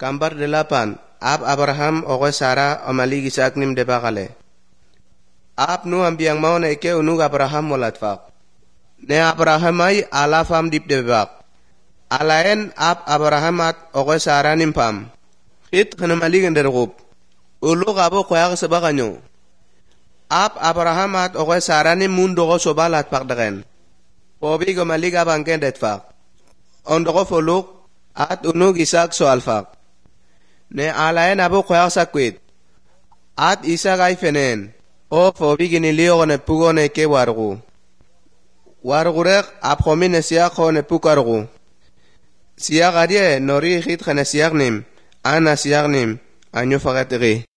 Kambar delapan, ab Abraham oke Sara omali Isaac nim de bakale. Ab nu ambiang mau na ike unug Abraham molatfak. Ne Abraham ay ala fam dip de bak. Alaen ab Abraham at oke Sara nim pam. Hit kanamali gendergup. Ulu kabo kuyak sebakanyo. Ab Abraham at oke Sara nim mundo ko sobalat pakdaken. Pobi gomali ka bangken detfak. Ondo ko foluk at unug Isaac so alfak. Ne alaen abo kuyak sakwit. At Isaac ay fenen. O fobi giniliyo ko nepugo ne ke wargu. Wargurek ab komi ne siyak ko nepukargu. Siyak adye nori hit kane siyak nim. Ana siyak nim. Anyo fakat iri.